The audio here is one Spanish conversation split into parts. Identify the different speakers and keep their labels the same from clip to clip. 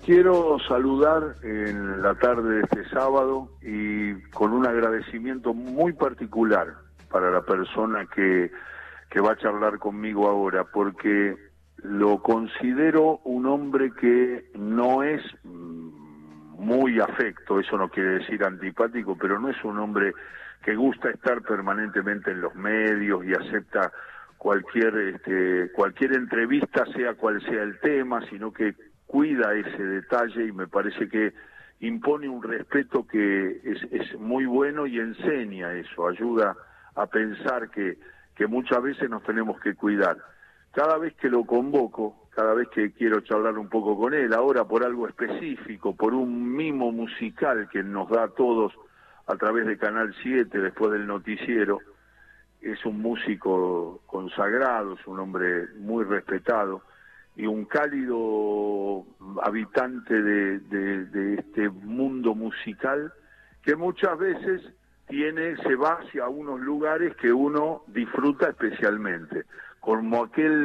Speaker 1: Quiero saludar en la tarde de este sábado y con un agradecimiento muy particular para la persona que va a charlar conmigo ahora, porque lo considero un hombre que no es muy afecto, eso no quiere decir antipático, pero no es un hombre que gusta estar permanentemente en los medios y acepta cualquier entrevista, sea cual sea el tema, sino que cuida ese detalle y me parece que impone un respeto que es muy bueno y enseña eso, ayuda a pensar que muchas veces nos tenemos que cuidar. Cada vez que lo convoco, cada vez que quiero charlar un poco con él, ahora por algo específico, por un mimo musical que nos da a todos a través de Canal 7 después del noticiero, es un músico consagrado, es un hombre muy respetado y un cálido habitante de este mundo musical que muchas veces se va hacia unos lugares que uno disfruta especialmente, como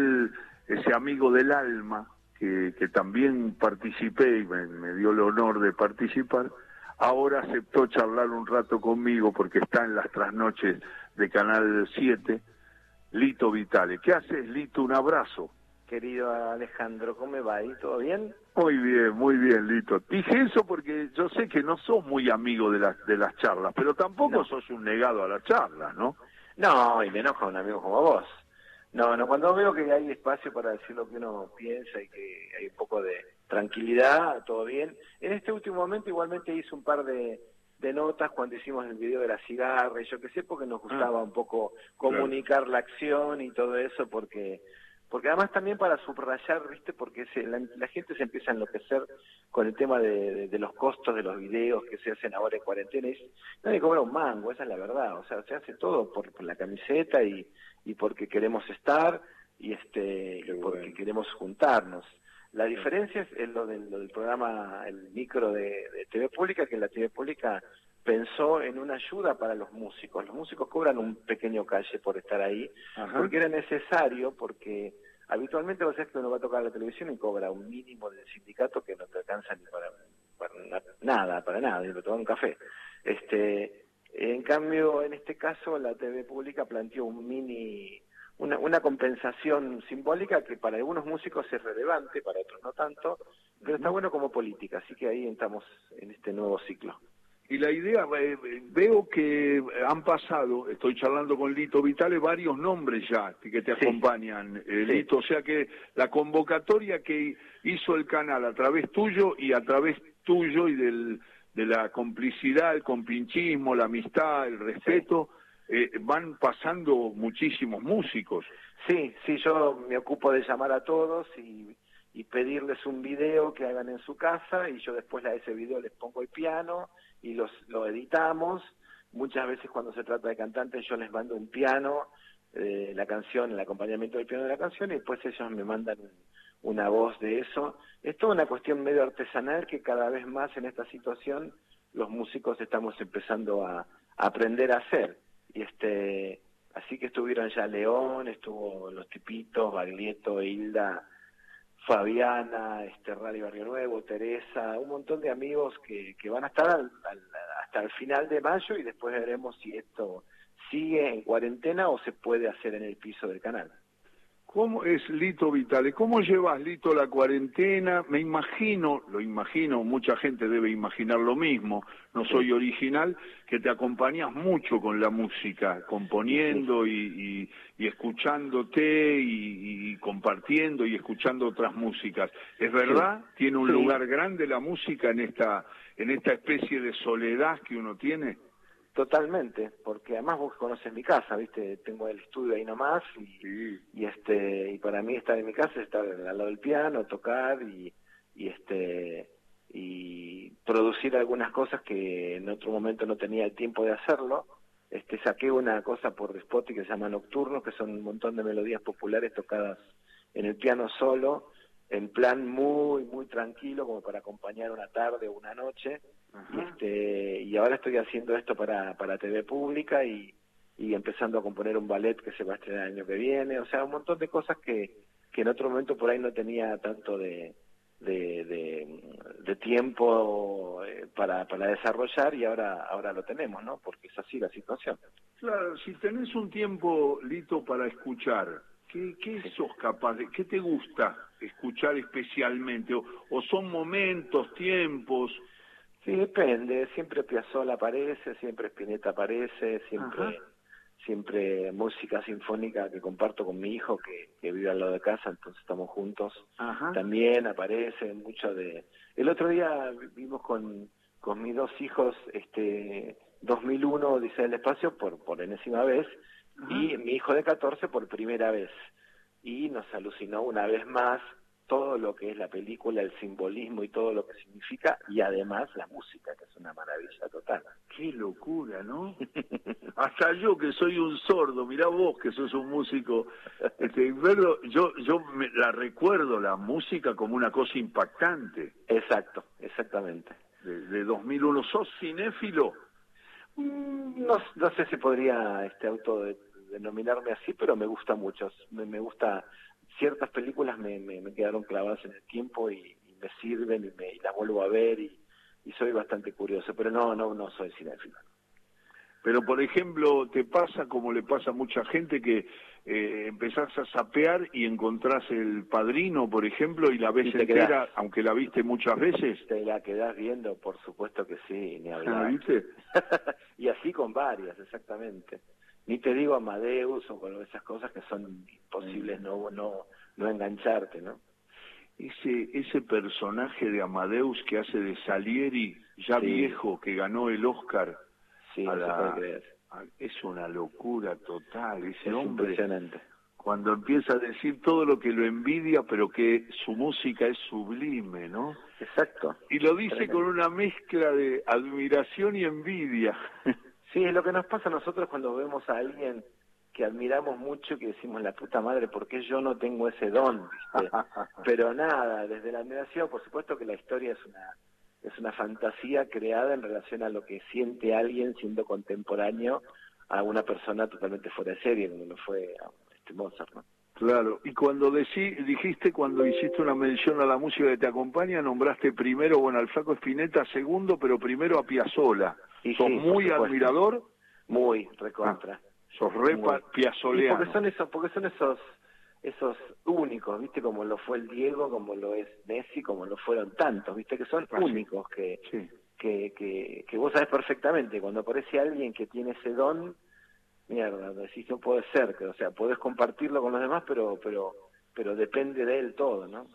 Speaker 1: ese amigo del alma que también participé y me dio el honor de participar. Ahora aceptó charlar un rato conmigo porque está en las trasnoches de Canal 7, Lito Vitale. ¿Qué haces, Lito? Un abrazo.
Speaker 2: Querido Alejandro, ¿cómo me va ahí? ¿Todo bien?
Speaker 1: Muy bien, Lito. Dije eso porque yo sé que no sos muy amigo de las charlas, pero tampoco sos un negado a las charlas, ¿no?
Speaker 2: No, y me enoja un amigo como vos. No, cuando veo que hay espacio para decir lo que uno piensa y que hay un poco de tranquilidad, todo bien. En este último momento igualmente hice un par de notas cuando hicimos el video de la cigarra y yo qué sé, porque nos gustaba un poco comunicar la acción y todo eso, porque además también para subrayar, ¿viste? Porque la gente se empieza a enloquecer con el tema de los costos de los videos que se hacen ahora en cuarentena. Y nadie cobra un mango, esa es la verdad. O sea, se hace todo por la camiseta y porque queremos estar y porque queremos juntarnos. La diferencia es lo del programa, el micro de TV Pública, que la TV Pública pensó en una ayuda para los músicos. Los músicos cobran un pequeño calle por estar ahí, porque era necesario, porque habitualmente vos sabés que uno va a tocar la televisión y cobra un mínimo del sindicato que no te alcanza ni para nada, ni para tomar un café. En cambio, en este caso, la TV Pública planteó una compensación simbólica que para algunos músicos es relevante, para otros no tanto, pero está bueno como política, así que ahí estamos en este nuevo ciclo.
Speaker 1: Y la idea, veo que han pasado, estoy charlando con Lito Vitale, varios nombres ya que te acompañan, Lito, o sea que la convocatoria que hizo el canal a través tuyo y de la complicidad, el compinchismo, la amistad, el respeto, van pasando muchísimos músicos.
Speaker 2: Sí, yo me ocupo de llamar a todos y pedirles un video que hagan en su casa y yo después a ese video les pongo el piano y lo editamos. Muchas veces cuando se trata de cantantes yo les mando un piano, la canción, el acompañamiento del piano de la canción y después ellos me mandan una voz de eso. Es toda una cuestión medio artesanal que cada vez más en esta situación los músicos estamos empezando a aprender a hacer. Y así que estuvieron ya León, estuvo Los Tipitos, Baglietto, Hilda, Fabiana, Rally Barrio Nuevo, Teresa, un montón de amigos que van a estar hasta el final de mayo y después veremos si esto sigue en cuarentena o se puede hacer en el piso del canal.
Speaker 1: ¿Cómo es, Lito Vitale? ¿Cómo llevas, Lito, la cuarentena? Lo imagino, mucha gente debe imaginar lo mismo, no soy original, que te acompañas mucho con la música, componiendo y escuchándote y compartiendo y escuchando otras músicas. ¿Es verdad? ¿Tiene un lugar grande la música en esta especie de soledad que uno tiene?
Speaker 2: Totalmente, porque además vos conoces mi casa, ¿viste? Tengo el estudio ahí nomás y para mí estar en mi casa es estar al lado del piano, tocar y producir algunas cosas que en otro momento no tenía el tiempo de hacerlo. Saqué una cosa por Spotify que se llama Nocturnos, que son un montón de melodías populares tocadas en el piano solo, en plan muy, muy tranquilo, como para acompañar una tarde o una noche. Y ahora estoy haciendo esto para TV Pública y empezando a componer un ballet que se va a estrenar el año que viene, o sea, un montón de cosas que en otro momento por ahí no tenía tanto de tiempo para desarrollar, y ahora lo tenemos, ¿no? Porque es así la situación.
Speaker 1: Claro, si tenés un tiempo, Lito, para escuchar, ¿qué sos capaz de, qué te gusta escuchar especialmente? ¿O son momentos, tiempos?
Speaker 2: Sí, depende. Siempre Piazzolla aparece, siempre Spinetta aparece,
Speaker 1: Ajá.
Speaker 2: siempre música sinfónica que comparto con mi hijo que vive al lado de casa, entonces estamos juntos.
Speaker 1: Ajá.
Speaker 2: También aparece mucho de... El otro día vimos con mis dos hijos 2001 Odisea del Espacio por enésima vez,
Speaker 1: Ajá.
Speaker 2: y mi hijo de 14 por primera vez. Y nos alucinó una vez más todo lo que es la película, el simbolismo y todo lo que significa, y además la música, que es una maravilla total.
Speaker 1: Qué locura, ¿no? Hasta yo que soy un sordo, mirá vos que sos un músico, pero yo la recuerdo la música como una cosa impactante.
Speaker 2: Exacto, exactamente.
Speaker 1: De 2001, ¿sos cinéfilo?
Speaker 2: No sé si podría autodenominarme así, pero me gusta mucho. Me gusta, ciertas películas me quedaron clavadas en el tiempo y me sirven y las vuelvo a ver y soy bastante curioso, pero no soy cinéfilo.
Speaker 1: Pero, por ejemplo, te pasa como le pasa a mucha gente que empezás a zapear y encontrás El Padrino, por ejemplo, y la ves
Speaker 2: Y te
Speaker 1: entera,
Speaker 2: quedás.
Speaker 1: aunque la viste muchas veces.
Speaker 2: ¿Te la quedás viendo? Por supuesto que sí, ni
Speaker 1: Ah,
Speaker 2: hablar.
Speaker 1: ¿viste?
Speaker 2: Y así con varias, exactamente. Ni te digo Amadeus o con esas cosas que son imposibles no engancharte, ¿no?
Speaker 1: Ese personaje de Amadeus que hace de Salieri, ya
Speaker 2: Sí,
Speaker 1: viejo, que ganó el Oscar,
Speaker 2: sí, no se puede creer.
Speaker 1: es una locura total. Ese
Speaker 2: Es
Speaker 1: hombre,
Speaker 2: impresionante.
Speaker 1: cuando empieza a decir todo lo que lo envidia, pero que su música es sublime, ¿no?
Speaker 2: Exacto.
Speaker 1: Y lo dice con
Speaker 2: Tremendo.
Speaker 1: una mezcla de admiración y envidia.
Speaker 2: Sí, es lo que nos pasa a nosotros cuando vemos a alguien que admiramos mucho y que decimos, la puta madre, ¿por qué yo no tengo ese don? ¿Viste? Pero nada, desde la admiración, por supuesto que la historia es una fantasía creada en relación a lo que siente alguien siendo contemporáneo a una persona totalmente fuera de serie, como lo fue Mozart, ¿no?
Speaker 1: Claro, y cuando dijiste, cuando hiciste una mención a la música que te acompaña, nombraste primero, bueno, al Flaco Spinetta, segundo, pero primero a Piazzolla.
Speaker 2: Y
Speaker 1: ¿Sos
Speaker 2: sí, por
Speaker 1: muy
Speaker 2: supuesto.
Speaker 1: admirador?
Speaker 2: Muy
Speaker 1: Ah,
Speaker 2: recontra.
Speaker 1: sos re
Speaker 2: Muy. Y
Speaker 1: piazzoleano.
Speaker 2: porque son esos únicos, ¿viste? Como lo fue el Diego, como lo es Messi, como lo fueron tantos, ¿viste? Que son
Speaker 1: Ah,
Speaker 2: únicos,
Speaker 1: sí.
Speaker 2: que vos sabés perfectamente, cuando aparece alguien que tiene ese don, mierda, decís, no puede ser, o sea, podés compartirlo con los demás, pero depende de él todo, ¿no?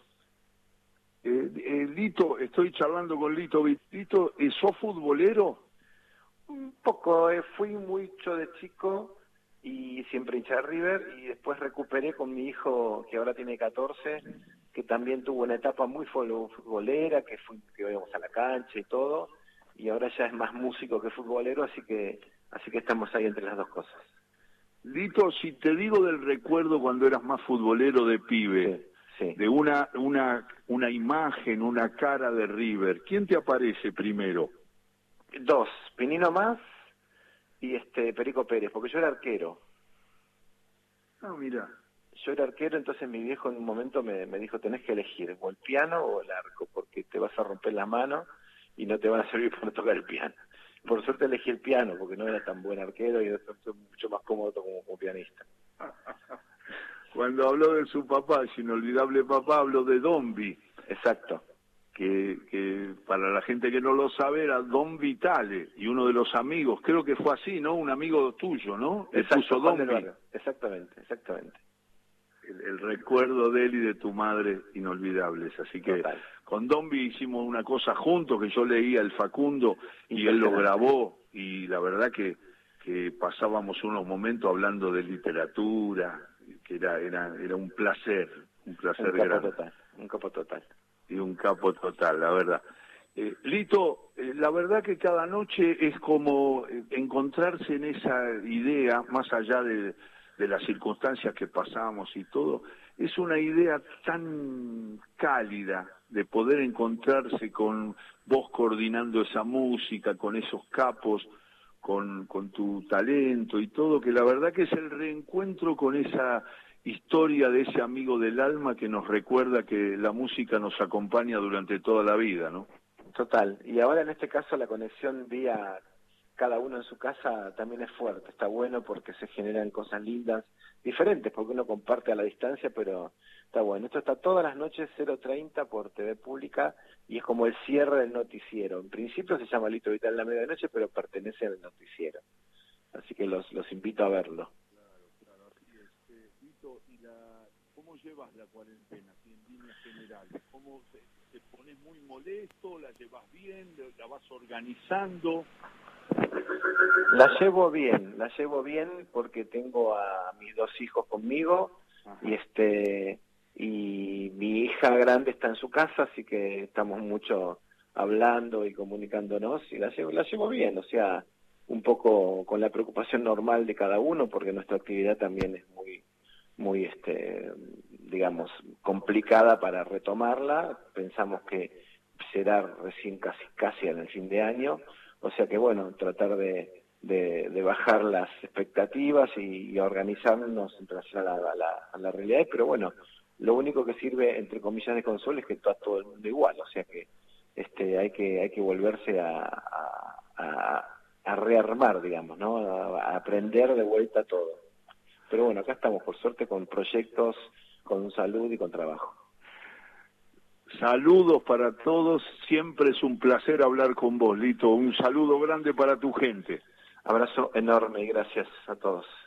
Speaker 1: Lito, estoy charlando con Lito. Lito, ¿sos futbolero?
Speaker 2: Un poco, fui mucho de chico y siempre hincha de River, y después recuperé con mi hijo que ahora tiene 14, que también tuvo una etapa muy futbolera, que íbamos a la cancha y todo, y ahora ya es más músico que futbolero, así que estamos ahí entre las dos cosas.
Speaker 1: Lito, si te digo del recuerdo cuando eras más futbolero de pibe,
Speaker 2: Sí, sí.
Speaker 1: de una imagen, una cara de River, ¿quién te aparece primero?
Speaker 2: Dos, Pinino Más y Perico Pérez, porque yo era arquero.
Speaker 1: Ah, mira.
Speaker 2: Yo era arquero, entonces mi viejo en un momento me dijo, tenés que elegir o el piano o el arco, porque te vas a romper las manos y no te van a servir para tocar el piano. Por suerte elegí el piano, porque no era tan buen arquero y soy mucho más cómodo como pianista.
Speaker 1: Cuando habló de su papá, su inolvidable papá, habló de Dombi,
Speaker 2: Exacto.
Speaker 1: que para la gente que no lo sabe era Don Vitale, y uno de los amigos, creo que fue así, ¿no? Un amigo tuyo, ¿no? Le
Speaker 2: Exacto,
Speaker 1: puso
Speaker 2: Juan del
Speaker 1: Dombi.
Speaker 2: Barrio. Exactamente.
Speaker 1: El recuerdo de él y de tu madre inolvidables. Así que
Speaker 2: Total.
Speaker 1: con Dombi hicimos una cosa juntos, que yo leía el Facundo y él lo grabó, y la verdad que pasábamos unos momentos hablando de literatura, que era un placer grande.
Speaker 2: Un capo total.
Speaker 1: Y un capo total, la verdad. Lito, la verdad que cada noche es como encontrarse en esa idea, más allá de las circunstancias que pasamos y todo, es una idea tan cálida de poder encontrarse con vos coordinando esa música, con esos capos, con tu talento y todo, que la verdad que es el reencuentro con esa historia de ese amigo del alma que nos recuerda que la música nos acompaña durante toda la vida, ¿no?
Speaker 2: Total. Y ahora en este caso la conexión vía cada uno en su casa también es fuerte. Está bueno porque se generan cosas lindas, diferentes, porque uno comparte a la distancia, pero está bueno. Esto está todas las noches 0:30 por TV Pública y es como el cierre del noticiero. En principio se llama Lito Vitale en la medianoche, pero pertenece al noticiero. Así que los invito a verlo.
Speaker 1: Claro, así es. Lito, ¿cómo llevas la cuarentena, así en líneas generales? ¿Cómo te pones muy molesto? ¿La llevas bien? ¿La vas organizando?
Speaker 2: La llevo bien porque tengo a mis 2 hijos conmigo. Ajá. Y mi hija grande está en su casa, así que estamos mucho hablando y comunicándonos y la llevo bien, o sea, un poco con la preocupación normal de cada uno, porque nuestra actividad también es muy digamos, complicada para retomarla. Pensamos que será recién casi en el fin de año, o sea que bueno, tratar de bajar las expectativas y organizarnos en relación a la realidad, pero bueno, lo único que sirve, entre comillas, de consuelo es que está todo el mundo igual, o sea que hay que volverse a rearmar, digamos, ¿no? A aprender de vuelta todo. Pero bueno, acá estamos, por suerte, con proyectos, con salud y con trabajo.
Speaker 1: Saludos para todos, siempre es un placer hablar con vos, Lito. Un saludo grande para tu gente.
Speaker 2: Abrazo enorme y gracias a todos.